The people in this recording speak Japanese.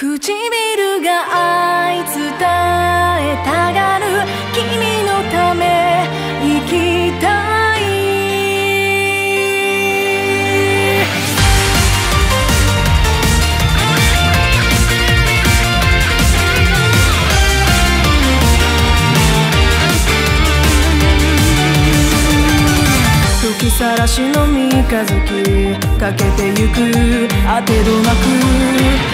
唇が愛伝えたがる君のため生きたい。吹きさらしの三日月かけてゆくあてどなく